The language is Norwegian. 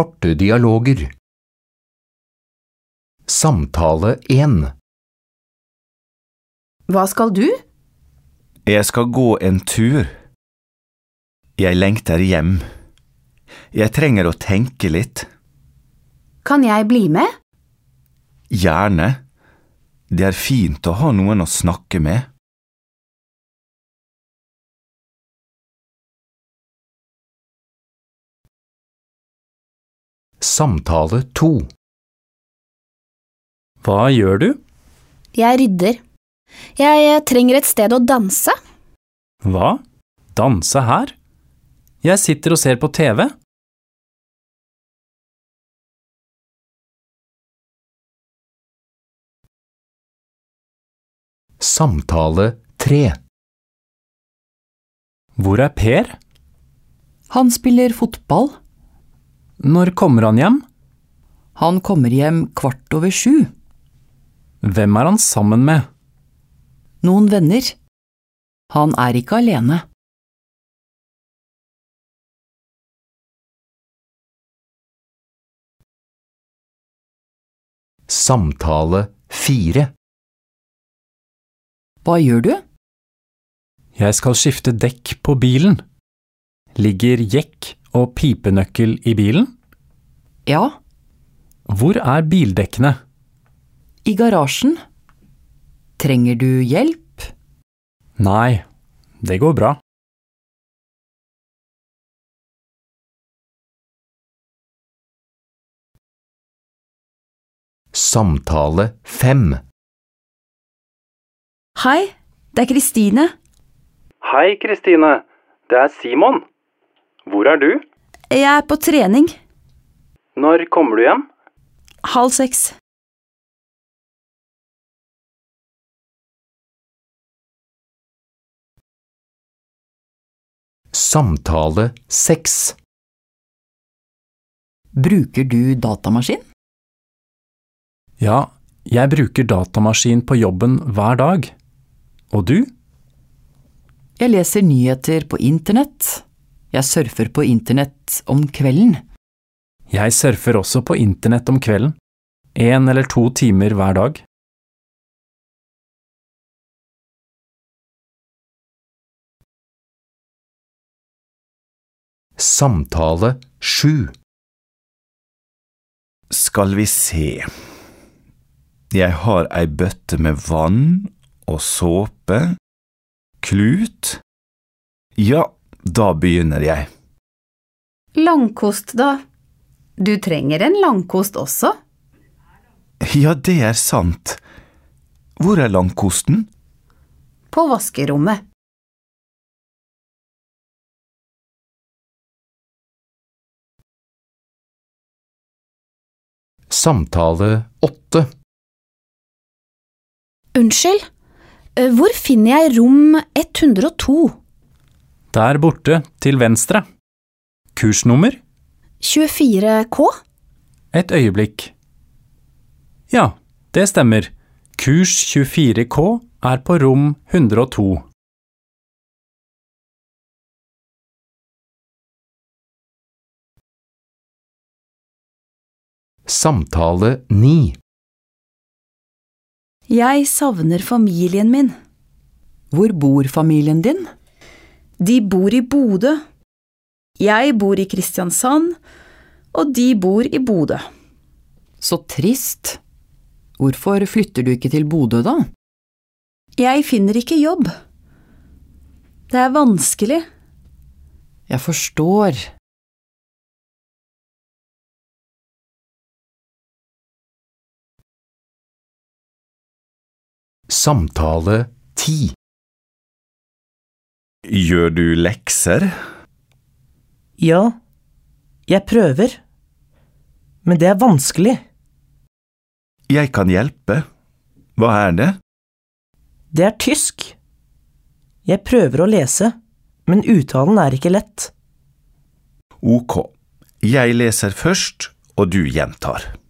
korte dialoger. Samtale 1. Hva skal du? Jeg skal gå en tur. Jeg lengter hjem. Jeg trenger å tenke litt. Kan jeg bli med? Gjerne. Det er fint å ha noen å snakke med. Samtale 2. Hva gjør du? Jeg rydder. Jeg trenger et sted å danse. Hva? Danse her? Jeg sitter og ser på TV. Samtale 3. Hvor er Per? Han spiller fotball. Når kommer han hjem? Han kommer hjem 7:15. Hvem er han sammen med? Noen venner. Han er ikke alene. Samtale 4. Hva gjør du? Jeg skal skifte dekk på bilen. Ligger jekk og pipenøkkel i bilen? Ja, Hvor er bildekkene? i garasjen. Trenger du hjelp? Nei, det går bra. Samtale 5. Hei, det er Kristine. Hei, Kristine. Det er Simon. Hvor er du? Jeg er på trening. Når kommer du hjem? 5:30. Samtale 6. Bruker du datamaskin? Ja, jeg bruker datamaskin på jobben hver dag. Og du? Jeg leser nyheter på internett. Jeg surfer på internett om kvelden. Jeg surfer også på internett om kvelden. 1 eller 2 timer hver dag. Samtale 7. Skal vi se. Jeg har ei bøtte med vann og såpe. Klut. Ja, da begynner jeg. Langkost, da. Du trenger en langkost også. Ja, det er sant. Hvor er langkosten? På vaskerommet. Samtale 8. Unnskyld, hvor finner jeg rom 102? Der borte, til venstre. Kursnummer? 24K? Et øyeblikk. Ja, det stemmer. Kurs 24K er på rom 102. Samtale 9. Jeg savner familien min. Hvor bor familien din? De bor i Bodø. Jeg bor i Kristiansand, og de bor i Bodø. Så trist. Hvorfor flytter du ikke til Bodø da? Jeg finner ikke jobb. Det er vanskelig. Jeg forstår. Samtale 10. Gjør du lekser? Ja, jeg prøver. Men det er vanskelig. Jeg kan hjelpe. Hva er det? Det er tysk. Jeg prøver å lese, men uttalen er ikke lett. Ok. Jeg leser først, og du gjentar.